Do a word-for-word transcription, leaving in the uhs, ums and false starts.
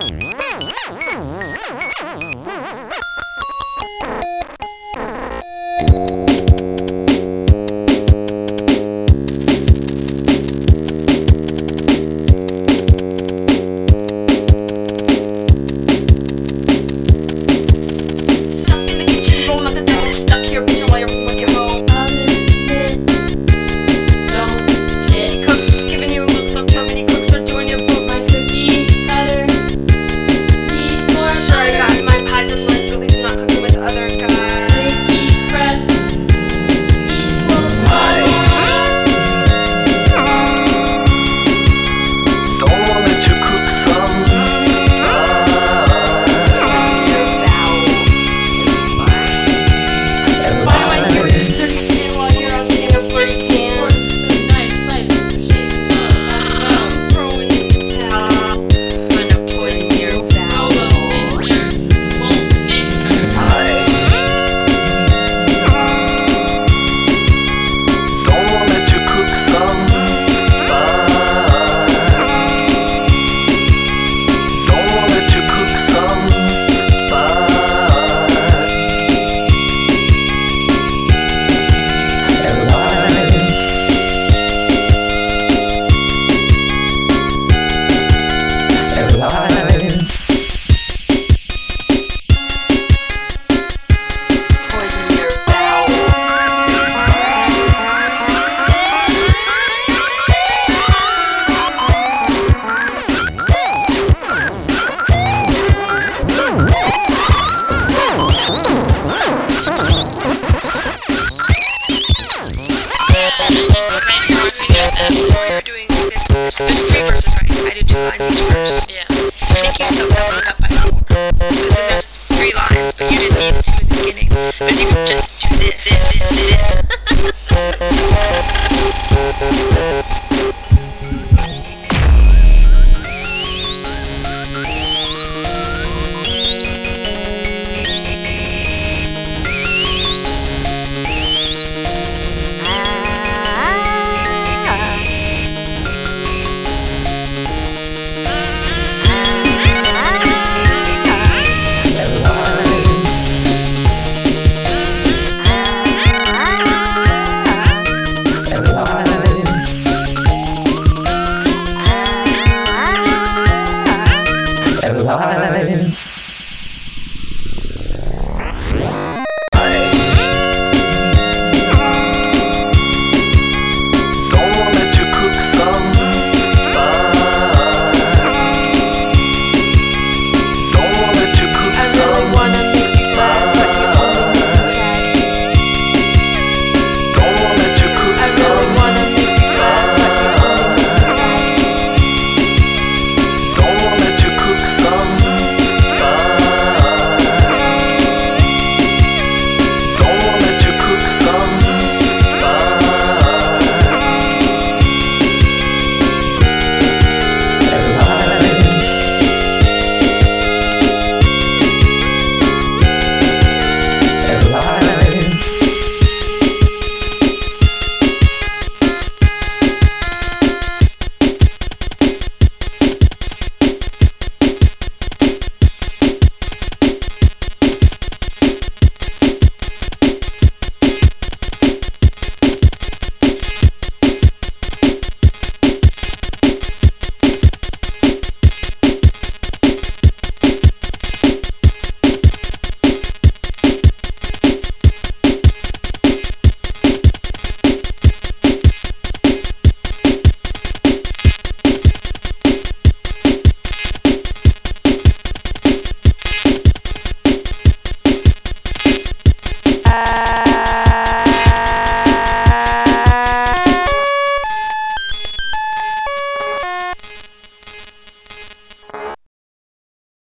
We're doing this. There's, there's three verses, right? I do two lines each verse. Yeah. I think you yourself doubling up by four. Because then there's three lines, but you did these two in the beginning. But if you could just do this, this, this, this. Lines.